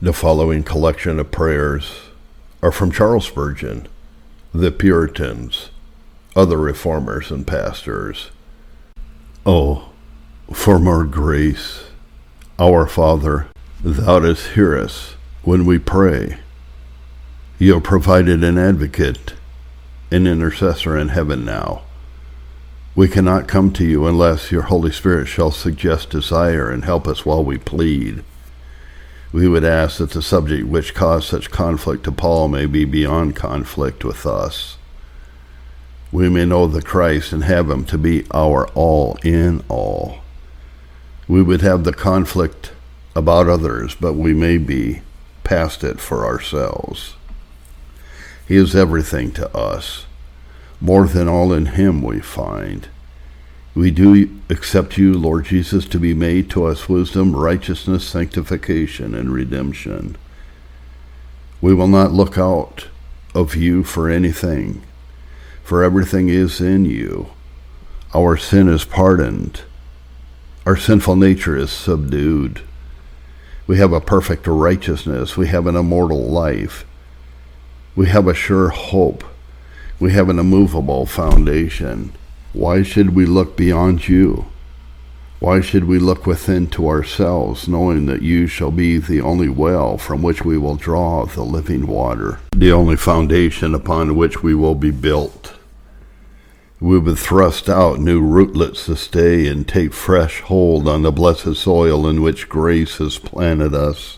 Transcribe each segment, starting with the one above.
The following collection of prayers are from Charles Spurgeon, the Puritans, other reformers and pastors. Oh, for more grace, our Father, thou dost hear us when we pray. You have provided an advocate, an intercessor in heaven now. We cannot come to you unless your Holy Spirit shall suggest desire and help us while we plead. We would ask that the subject which caused such conflict to Paul may be beyond conflict with us. We may know the Christ and have him to be our all in all. We would have the conflict about others, but we may be past it for ourselves. He is everything to us. More than all in him we find. We do accept you, Lord Jesus, to be made to us wisdom, righteousness, sanctification, and redemption. We will not look out of you for anything, for everything is in you. Our sin is pardoned. Our sinful nature is subdued. We have a perfect righteousness. We have an immortal life. We have a sure hope. We have an immovable foundation. Why should we look beyond you? Why should we look within to ourselves, knowing that you shall be the only well from which we will draw the living water, the only foundation upon which we will be built? We would thrust out new rootlets to stay and take fresh hold on the blessed soil in which grace has planted us.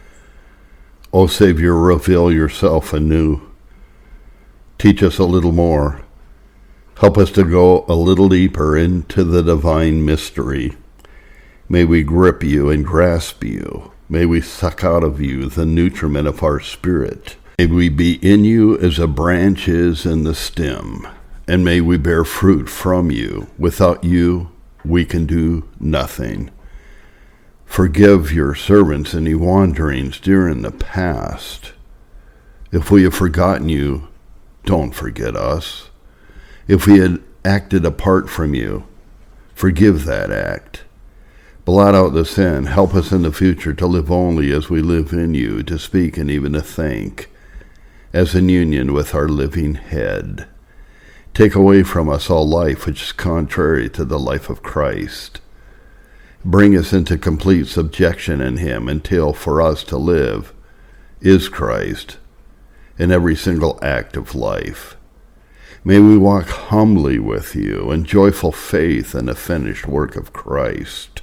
O Savior, reveal yourself anew. Teach us a little more. Help us to go a little deeper into the divine mystery. May we grip you and grasp you. May we suck out of you the nutriment of our spirit. May we be in you as a branch is in the stem. And may we bear fruit from you. Without you, we can do nothing. Forgive your servants any wanderings during the past. If we have forgotten you, don't forget us. If we had acted apart from you, forgive that act. Blot out the sin. Help us in the future to live only as we live in you, to speak and even to think, as in union with our living head. Take away from us all life which is contrary to the life of Christ. Bring us into complete subjection in him until for us to live is Christ in every single act of life. May we walk humbly with you in joyful faith in the finished work of Christ.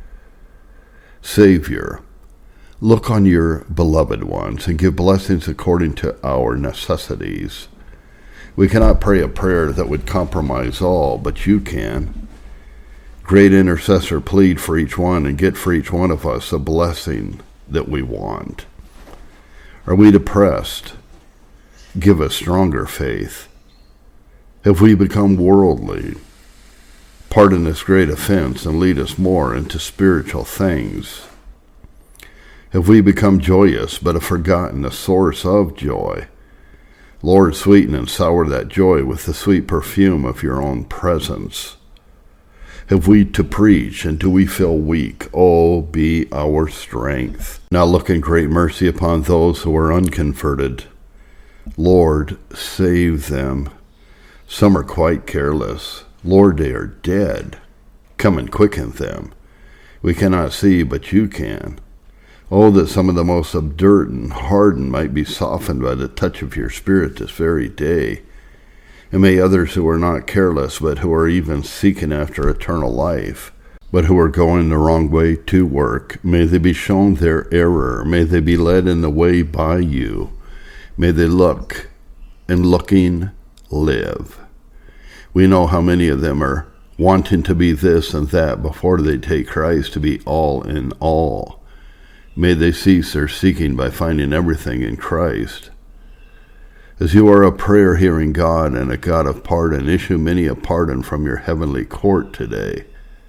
Savior, look on your beloved ones and give blessings according to our necessities. We cannot pray a prayer that would compromise all, but you can. Great intercessor, plead for each one and get for each one of us a blessing that we want. Are we depressed? Give us stronger faith. Have we become worldly? Pardon this great offense and lead us more into spiritual things. Have we become joyous but have forgotten the source of joy? Lord, sweeten and sour that joy with the sweet perfume of your own presence. Have we to preach, and do we feel weak? Oh, be our strength. Now look in great mercy upon those who are unconverted. Lord, save them. Some are quite careless. Lord, they are dead. Come and quicken them. We cannot see, but you can. Oh, that some of the most obdurate and hardened might be softened by the touch of your Spirit this very day. And may others who are not careless, but who are even seeking after eternal life, but who are going the wrong way to work, may they be shown their error. May they be led in the way by you. May they look, and looking, live. We know how many of them are wanting to be this and that before they take Christ to be all in all. May they cease their seeking by finding everything in Christ. As you are a prayer-hearing God and a God of pardon, issue many a pardon from your heavenly court today,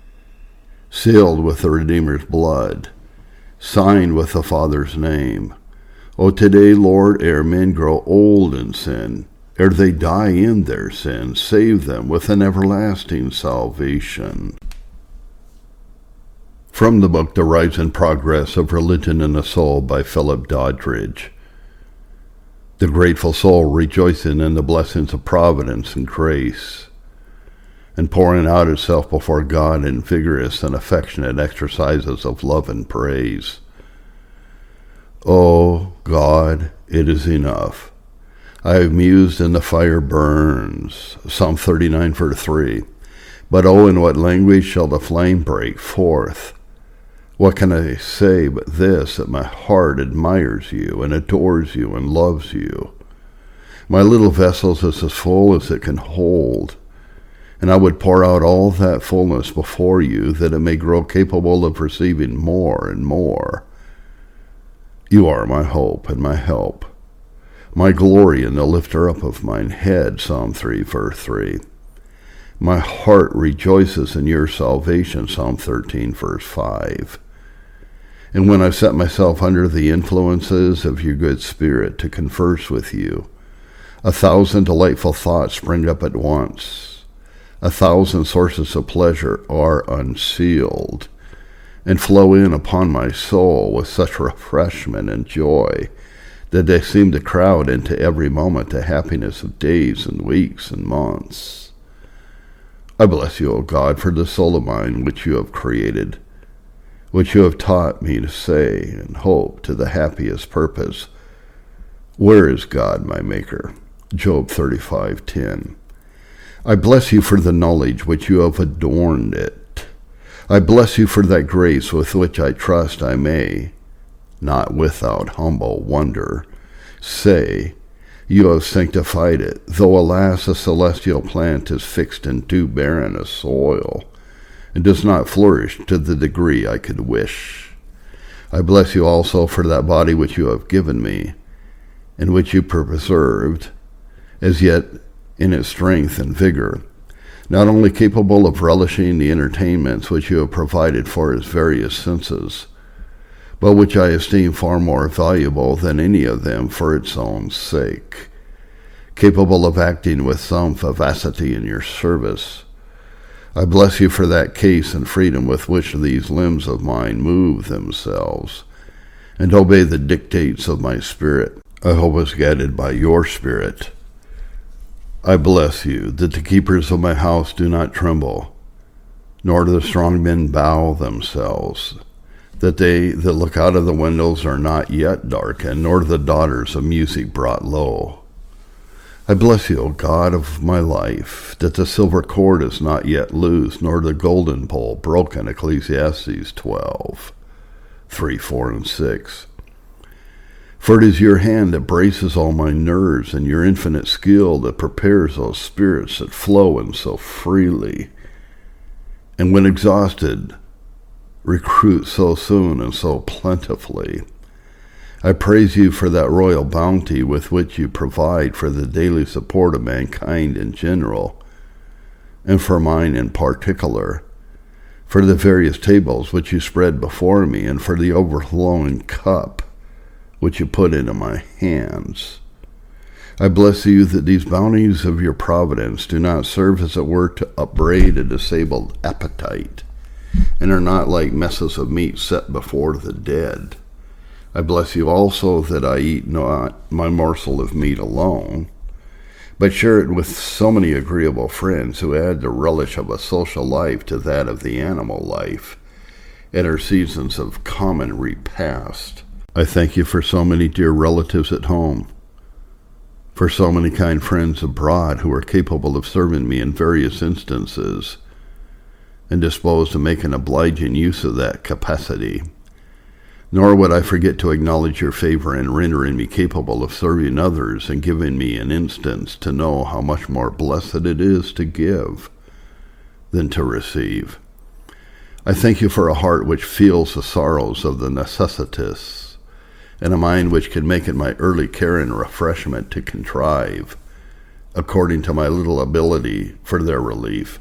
sealed with the Redeemer's blood, signed with the Father's name. O today, Lord, ere men grow old in sin, ere they die in their sin, save them with an everlasting salvation. From the book The Rise and Progress of Religion in the Soul by Philip Doddridge. The grateful soul rejoicing in the blessings of providence and grace, and pouring out itself before God in vigorous and affectionate exercises of love and praise. O God, it is enough. I have mused and the fire burns. Psalm 39, verse 3. But oh, in what language shall the flame break forth? What can I say but this, that my heart admires you and adores you and loves you? My little vessel is as full as it can hold, and I would pour out all that fullness before you, that it may grow capable of receiving more and more. You are my hope and my help, my glory and the lifter up of mine head, Psalm 3, verse 3. My heart rejoices in your salvation, Psalm 13, verse 5. And when I set myself under the influences of your good spirit to converse with you, 1,000 delightful thoughts spring up at once. 1,000 sources of pleasure are unsealed and flow in upon my soul with such refreshment and joy that they seem to crowd into every moment the happiness of days and weeks and months. I bless you, O God, for the soul of mine which you have created, which you have taught me to say and hope to the happiest purpose. Where is God, my Maker? Job 35:10. I bless you for the knowledge which you have adorned it. I bless you for that grace with which I trust I may, not without humble wonder, say, you have sanctified it, though alas, a celestial plant is fixed in too barren a soil, and does not flourish to the degree I could wish. I bless you also for that body which you have given me, and which you preserved, as yet in its strength and vigor, not only capable of relishing the entertainments which you have provided for its various senses, but which I esteem far more valuable than any of them for its own sake, capable of acting with some vivacity in your service. I bless you for that case and freedom with which these limbs of mine move themselves and obey the dictates of my spirit. I hope is guided by your spirit. I bless you that the keepers of my house do not tremble, nor do the strong men bow themselves, that they that look out of the windows are not yet darkened, nor the daughters of music brought low. I bless you, O God of my life, that the silver cord is not yet loose, nor the golden pole broken, Ecclesiastes 12, 3, 4, and 6. For it is your hand that braces all my nerves, and your infinite skill that prepares those spirits that flow in so freely, and when exhausted, recruit so soon and so plentifully. I praise you for that royal bounty with which you provide for the daily support of mankind in general, and for mine in particular, for the various tables which you spread before me, and for the overflowing cup which you put into my hands. I bless you that these bounties of your providence do not serve, as it were, to upbraid a disabled appetite, and are not like messes of meat set before the dead. I bless you also that I eat not my morsel of meat alone, but share it with so many agreeable friends who add the relish of a social life to that of the animal life, at our seasons of common repast. I thank you for so many dear relatives at home, for so many kind friends abroad who are capable of serving me in various instances, and disposed to make an obliging use of that capacity. Nor would I forget to acknowledge your favor in rendering me capable of serving others and giving me an instance to know how much more blessed it is to give than to receive. I thank you for a heart which feels the sorrows of the necessitous, and a mind which can make it my early care and refreshment to contrive, according to my little ability, for their relief.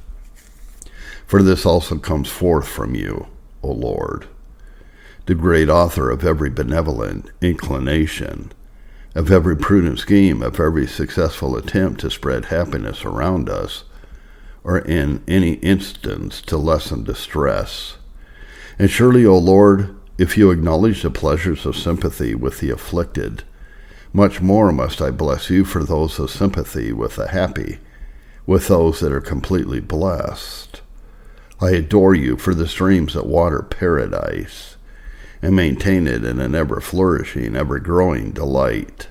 For this also comes forth from you, O Lord, the great author of every benevolent inclination, of every prudent scheme, of every successful attempt to spread happiness around us, or in any instance to lessen distress, And surely, O Lord, if you acknowledge the pleasures of sympathy with the afflicted, much more must I bless you for those of sympathy with the happy, with those that are completely blessed. I adore you for the streams that water paradise, and maintain it in an ever-flourishing, ever-growing delight.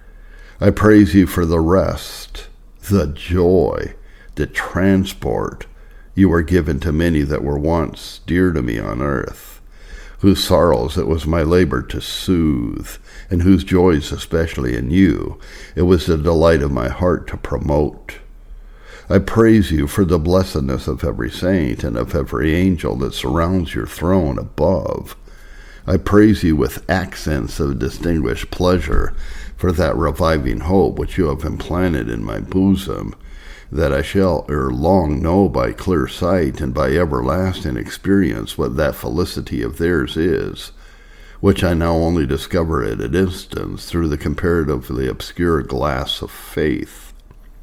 I praise you for the rest, the joy, the transport you are given to many that were once dear to me on earth, whose sorrows it was my labor to soothe, and whose joys, especially in you, it was the delight of my heart to promote. I praise you for the blessedness of every saint and of every angel that surrounds your throne above. I praise you with accents of distinguished pleasure for that reviving hope which you have implanted in my bosom, that I shall ere long know by clear sight and by everlasting experience what that felicity of theirs is, which I now only discover at a distance through the comparatively obscure glass of faith.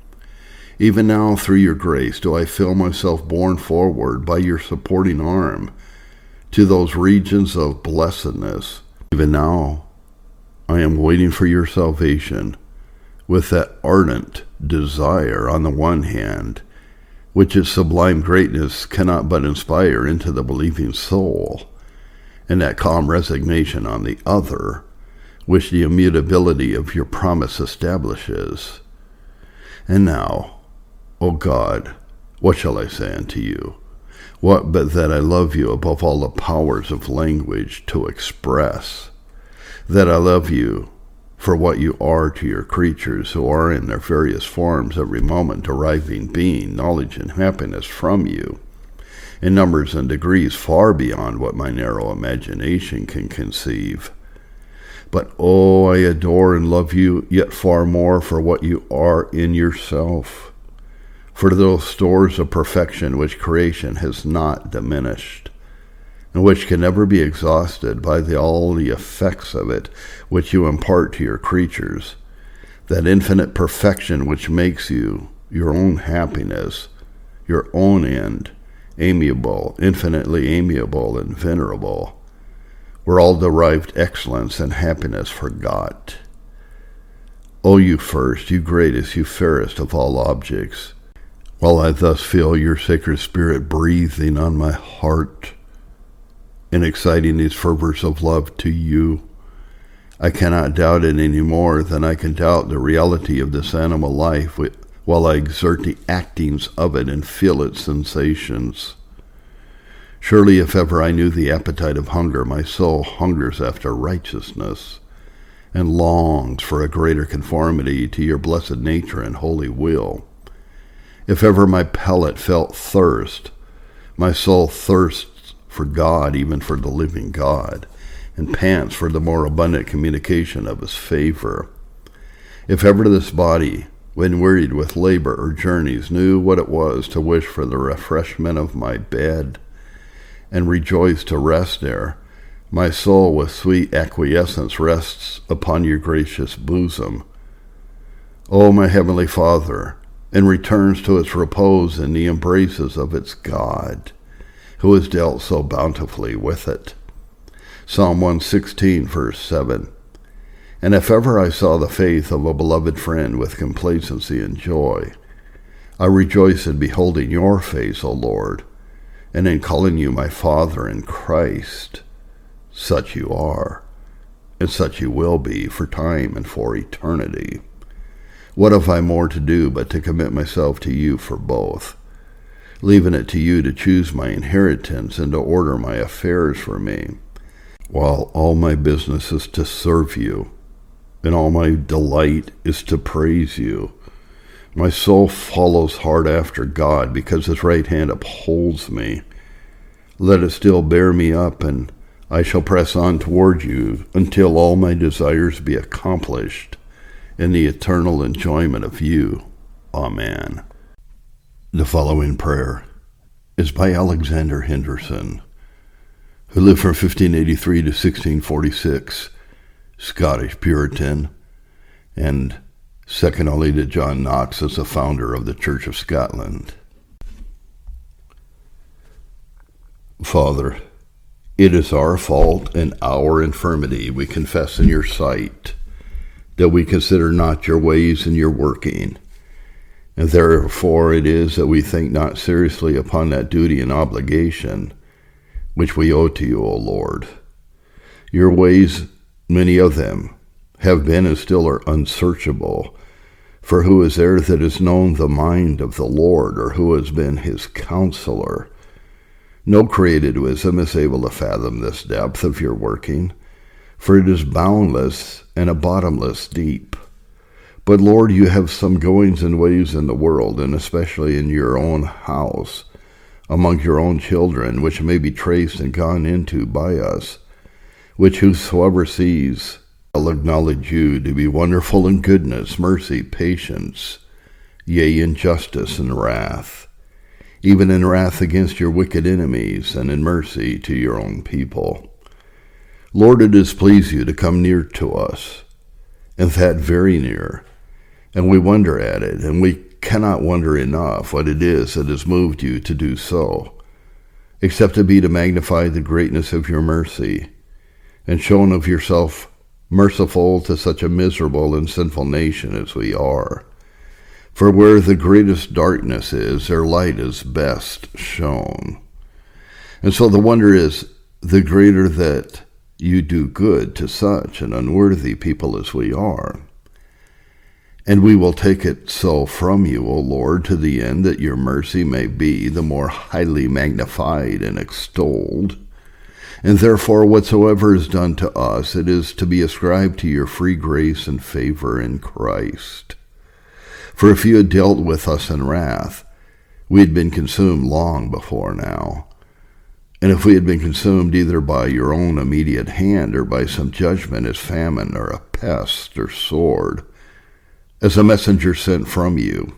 Even now, through your grace, do I feel myself borne forward by your supporting arm to those regions of blessedness. Even now, I am waiting for your salvation with that ardent desire on the one hand, which its sublime greatness cannot but inspire into the believing soul, and that calm resignation on the other, which the immutability of your promise establishes. And now, O God, what shall I say unto you? What but that I love you above all the powers of language to express, that I love you for what you are to your creatures who are in their various forms every moment deriving being, knowledge, and happiness from you, in numbers and degrees far beyond what my narrow imagination can conceive. But, oh, I adore and love you yet far more for what you are in yourself, for those stores of perfection which creation has not diminished, and which can never be exhausted by all the effects of it which you impart to your creatures, that infinite perfection which makes you your own happiness, your own end, amiable, infinitely amiable and venerable, where all derived excellence and happiness forgot. O you first, you greatest, you fairest of all objects, while I thus feel your sacred spirit breathing on my heart and exciting these fervors of love to you, I cannot doubt it any more than I can doubt the reality of this animal life while I exert the actings of it and feel its sensations. Surely if ever I knew the appetite of hunger, my soul hungers after righteousness, and longs for a greater conformity to your blessed nature and holy will. If ever my palate felt thirst, my soul thirsts for God, even for the living God, and pants for the more abundant communication of his favor. If ever this body, when wearied with labor or journeys, knew what it was to wish for the refreshment of my bed, and rejoice to rest there, my soul with sweet acquiescence rests upon your gracious bosom, O my heavenly Father, and returns to its repose in the embraces of its God, who has dealt so bountifully with it. Psalm 116, verse 7. And if ever I saw the faith of a beloved friend with complacency and joy, I rejoice in beholding your face, O Lord, and in calling you my Father in Christ. Such you are, and such you will be for time and for eternity. What have I more to do but to commit myself to you for both, leaving it to you to choose my inheritance and to order my affairs for me, while all my business is to serve you, and all my delight is to praise you. My soul follows hard after God, because his right hand upholds me. Let it still bear me up, and I shall press on toward you until all my desires be accomplished in the eternal enjoyment of you. Amen. The following prayer is by Alexander Henderson, who lived from 1583 to 1646, Scottish Puritan, and second only to John Knox as the founder of the Church of Scotland. Father, It is our fault and our infirmity we confess in your sight, that we consider not your ways and your working. And therefore it is that we think not seriously upon that duty and obligation which we owe to you, O Lord. Your ways, many of them, have been and still are unsearchable. For who is there that has known the mind of the Lord, or who has been his counselor? No created wisdom is able to fathom this depth of your working, for it is boundless and a bottomless deep. But Lord, you have some goings and ways in the world, and especially in your own house, among your own children, which may be traced and gone into by us, which whosoever sees will acknowledge you to be wonderful in goodness, mercy, patience, yea, in justice and wrath, even in wrath against your wicked enemies, and in mercy to your own people. Lord, it has pleased you to come near to us, and that very near, and we wonder at it, and we cannot wonder enough what it is that has moved you to do so, except to be to magnify the greatness of your mercy, and shown of yourself merciful to such a miserable and sinful nation as we are. For where the greatest darkness is, their light is best shown. And so the wonder is the greater that you do good to such an unworthy people as we are. And we will take it so from you, O Lord, to the end that your mercy may be the more highly magnified and extolled. And therefore whatsoever is done to us, it is to be ascribed to your free grace and favor in Christ. For if you had dealt with us in wrath, we had been consumed long before now. And if we had been consumed either by your own immediate hand, or by some judgment as famine, or a pest, or sword, as a messenger sent from you,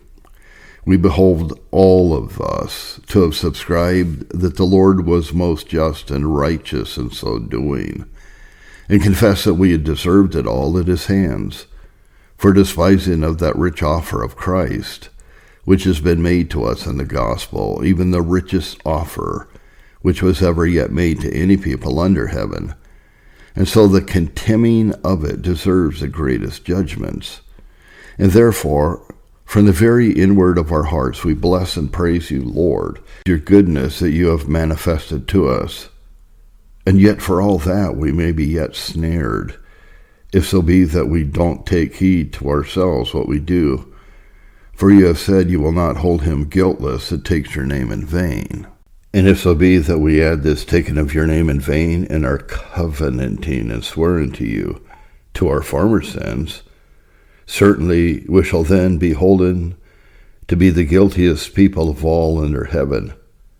we behold all of us to have subscribed that the Lord was most just and righteous in so doing, and confess that we had deserved it all at his hands, for despising of that rich offer of Christ, which has been made to us in the gospel, even the richest offer which was ever yet made to any people under heaven. And so the contemning of it deserves the greatest judgments. And therefore, from the very inward of our hearts, we bless and praise you, Lord, your goodness that you have manifested to us. And yet for all that we may be yet snared, if so be that we don't take heed to ourselves what we do. For you have said you will not hold him guiltless that takes your name in vain. And if so be that we add this taking of your name in vain and our covenanting and swearing to you to our former sins, certainly we shall then be holden to be the guiltiest people of all under heaven,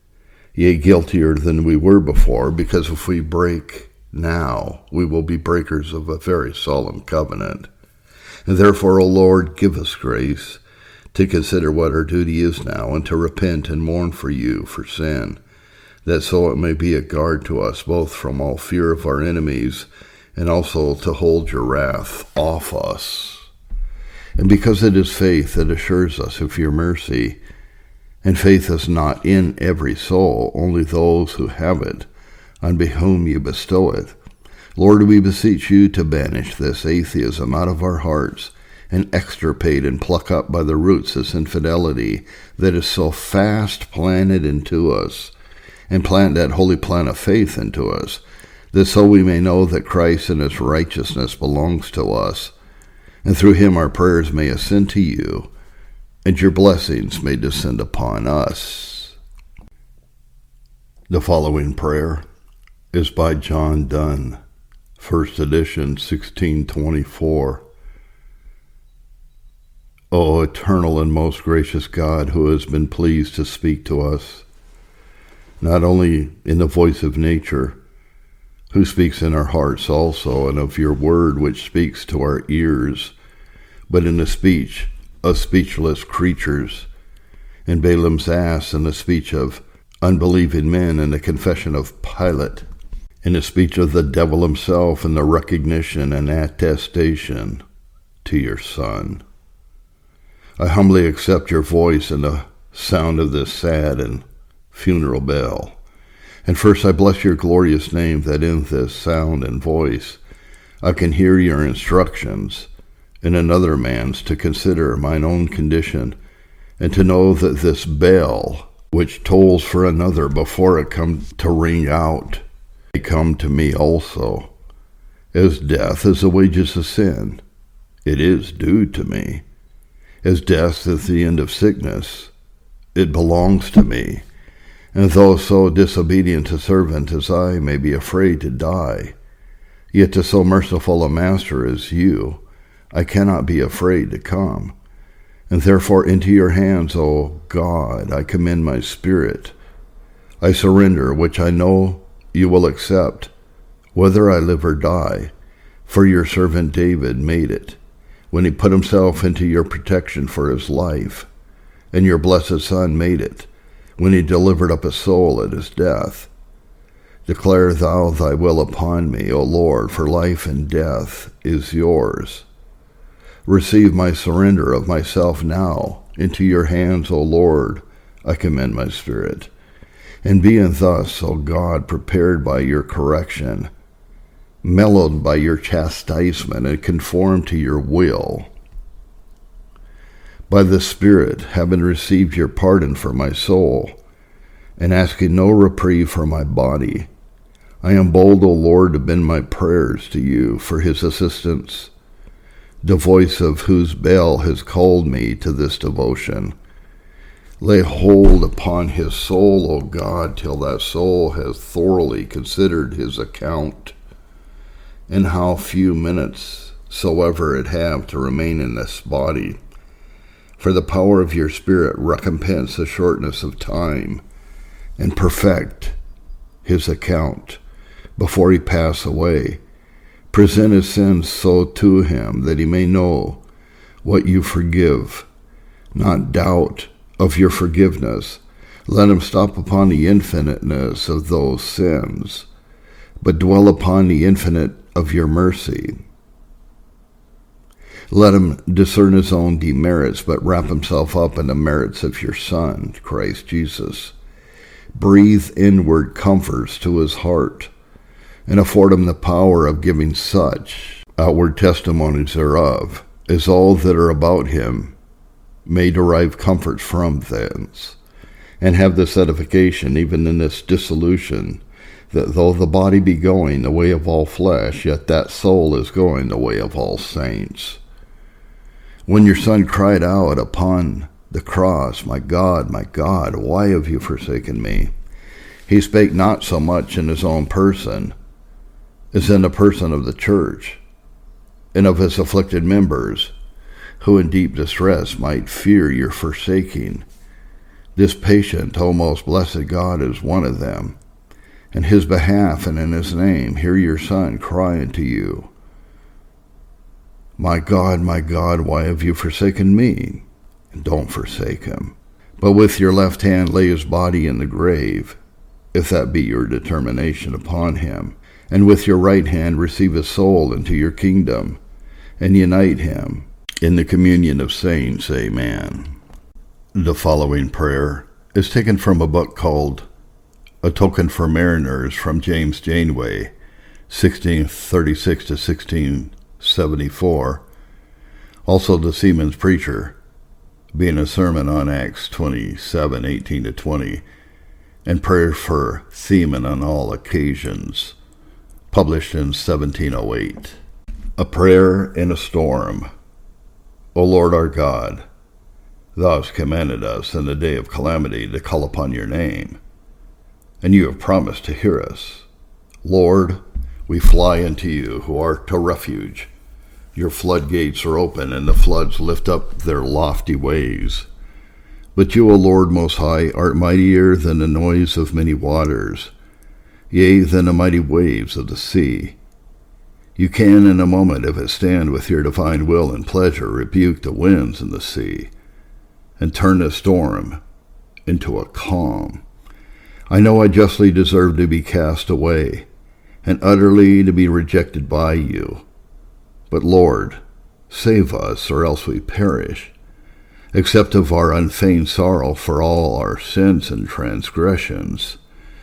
yea, guiltier than we were before, because if we break now, we will be breakers of a very solemn covenant. And therefore, O Lord, give us grace to consider what our duty is now, and to repent and mourn for you for sin, that so it may be a guard to us both from all fear of our enemies, and also to hold your wrath off us. And because it is faith that assures us of your mercy, and faith is not in every soul, only those who have it, on whom you bestow it, Lord, we beseech you to banish this atheism out of our hearts, and extirpate and pluck up by the roots this infidelity that is so fast planted into us, and plant that holy plant of faith into us, that so we may know that Christ and his righteousness belongs to us, and through him our prayers may ascend to you, and your blessings may descend upon us. The following prayer is by John Donne, first edition, 1624. O eternal and most gracious God, who has been pleased to speak to us, not only in the voice of nature, who speaks in our hearts also, and of your word which speaks to our ears, but in the speech of speechless creatures, in Balaam's ass, in the speech of unbelieving men, in the confession of Pilate, in the speech of the devil himself, in the recognition and attestation to your Son. I humbly accept your voice in the sound of this sad and funeral bell, And first I bless your glorious name, that in this sound and voice I can hear your instructions in another man's, to consider mine own condition, and to know that this bell, which tolls for another before it come to ring out, may come to me also. As death is the wages of sin, it is due to me. As death is the end of sickness, it belongs to me. And though so disobedient a servant as I may be afraid to die, yet to so merciful a master as you, I cannot be afraid to come. And therefore into your hands, O God, I commend my spirit. I surrender, which I know you will accept, whether I live or die. For your servant David made it, when he put himself into your protection for his life. And your blessed Son made it, when he delivered up his soul at his death. Declare thou thy will upon me, O Lord, for life and death is yours. Receive my surrender of myself now. Into your hands, O Lord, I commend my spirit. And being thus, O God, prepared by your correction, mellowed by your chastisement, and conformed to your will, by the Spirit, having received your pardon for my soul, and asking no reprieve for my body, I am bold, O Lord, to bend my prayers to you for his assistance, the voice of whose bell has called me to this devotion. Lay hold upon his soul, O God, till that soul has thoroughly considered his account, and how few minutes soever it have to remain in this body. For the power of your Spirit recompense the shortness of time, and perfect his account before he pass away. Present his sins so to him that he may know what you forgive, not doubt of your forgiveness. Let him stop upon the infiniteness of those sins, but dwell upon the infinite of your mercy. Let him discern his own demerits, but wrap himself up in the merits of your Son, Christ Jesus. Breathe inward comforts to his heart, and afford him the power of giving such outward testimonies thereof, as all that are about him may derive comfort from thence, and have this edification even in this dissolution, that though the body be going the way of all flesh, yet that soul is going the way of all saints. When your Son cried out upon the cross, my God, why have you forsaken me? He spake not so much in his own person, as in the person of the church, and of his afflicted members, who in deep distress might fear your forsaking. This patient, O most blessed God, is one of them. In his behalf and in his name, hear your Son cry unto you, my God, why have you forsaken me? And don't forsake him. But with your left hand lay his body in the grave, if that be your determination upon him. And with your right hand receive his soul into your kingdom, and unite him in the communion of saints. Amen. The following prayer is taken from a book called A Token for Mariners from James Janeway, 1636 to 1674, also the Seaman's Preacher, being a sermon on Acts 27, 18 to 20, and prayers for seamen on all occasions, published in 1708. A Prayer in a Storm. O Lord our God, thou hast commanded us in the day of calamity to call upon your name, and you have promised to hear us. Lord, we fly unto you, who art a refuge. Your floodgates are open, and the floods lift up their lofty waves. But you, O Lord Most High, art mightier than the noise of many waters, yea, than the mighty waves of the sea. You can in a moment, if it stand with your divine will and pleasure, rebuke the winds in the sea, and turn the storm into a calm. I know I justly deserve to be cast away, and utterly to be rejected by you. But Lord, save us, or else we perish, except of our unfeigned sorrow for all our sins and transgressions.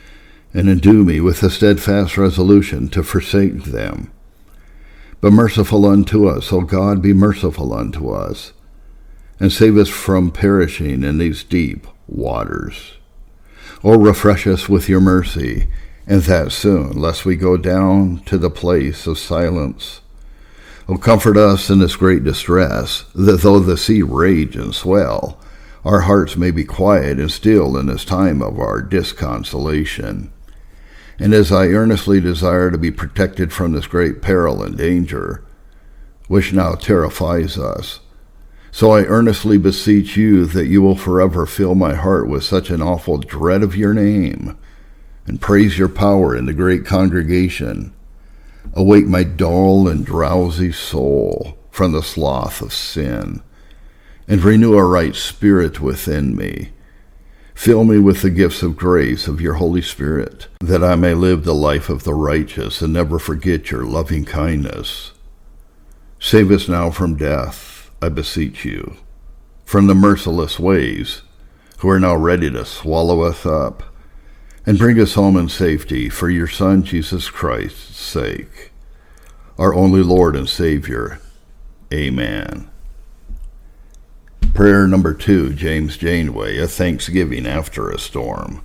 and endue me with a steadfast resolution to forsake them. But merciful unto us, O God, be merciful unto us, and save us from perishing in these deep waters. O refresh us with your mercy, and that soon, lest we go down to the place of silence. O comfort us in this great distress, that though the sea rage and swell, our hearts may be quiet and still in this time of our disconsolation. And as I earnestly desire to be protected from this great peril and danger, which now terrifies us, so I earnestly beseech you that you will forever fill my heart with such an awful dread of your name, and praise your power in the great congregation. Awake my dull and drowsy soul from the sloth of sin, and renew a right spirit within me. Fill me with the gifts of grace of your Holy Spirit, that I may live the life of the righteous and never forget your loving kindness. Save us now from death, I beseech you, from the merciless waves, who are now ready to swallow us up, and bring us home in safety for your Son Jesus Christ's sake, our only Lord and Savior. Amen. Prayer number 2, James Janeway, a thanksgiving after a storm.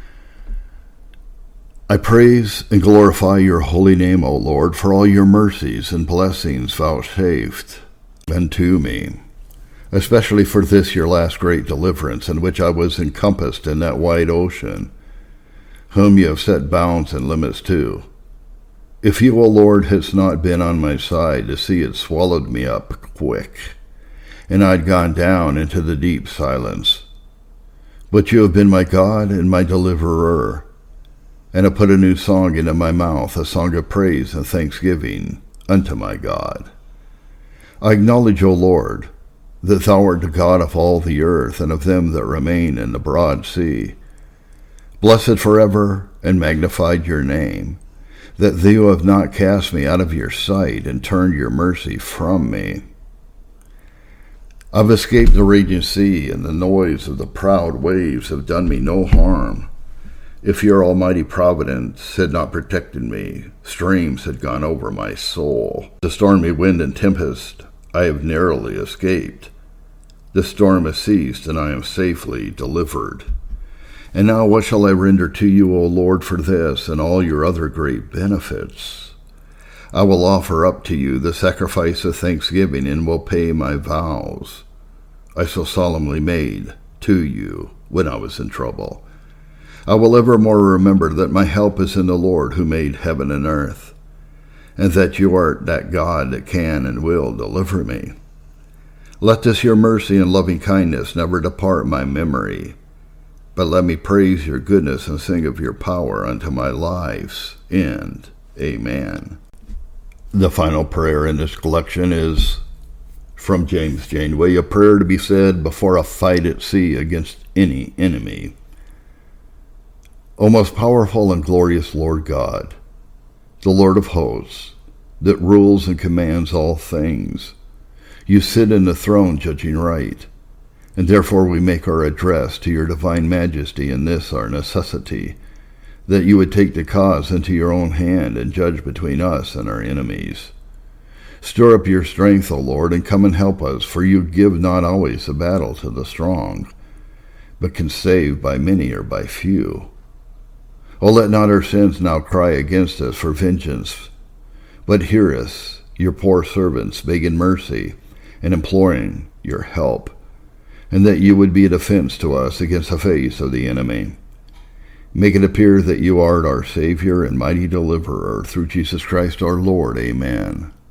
I praise and glorify your holy name, O Lord, for all your mercies and blessings vouchsafed unto me, especially for this your last great deliverance, in which I was encompassed in that wide ocean, whom you have set bounds and limits to. If you, O Lord, hadst not been on my side, the sea had swallowed me up quick, and I'd gone down into the deep silence. But you have been my God and my deliverer, and have put a new song into my mouth, a song of praise and thanksgiving unto my God. I acknowledge, O Lord, that thou art the God of all the earth, and of them that remain in the broad sea. Blessed forever, and magnified your name, that thou have not cast me out of your sight, and turned your mercy from me. I've escaped the raging sea, and the noise of the proud waves have done me no harm. If your almighty providence had not protected me, streams had gone over my soul. The stormy wind and tempest I have narrowly escaped. The storm has ceased, and I am safely delivered. And now what shall I render to you, O Lord, for this and all your other great benefits? I will offer up to you the sacrifice of thanksgiving, and will pay my vows I so solemnly made to you when I was in trouble. I will evermore remember that my help is in the Lord who made heaven and earth, and that you art that God that can and will deliver me. Let this your mercy and loving kindness never depart my memory, but let me praise your goodness and sing of your power unto my life's end. Amen. The final prayer in this collection is from James Janeway, a prayer to be said before a fight at sea against any enemy. O most powerful and glorious Lord God, the Lord of hosts, that rules and commands all things, you sit in the throne judging right, and therefore we make our address to your divine majesty in this our necessity, that you would take the cause into your own hand and judge between us and our enemies. Stir up your strength, O Lord, and come and help us, for you give not always the battle to the strong, but can save by many or by few. O let not our sins now cry against us for vengeance, but hear us, your poor servants, begging mercy and imploring your help, and that you would be a defense to us against the face of the enemy. Make it appear that you art our Savior and mighty deliverer, through Jesus Christ our Lord. Amen.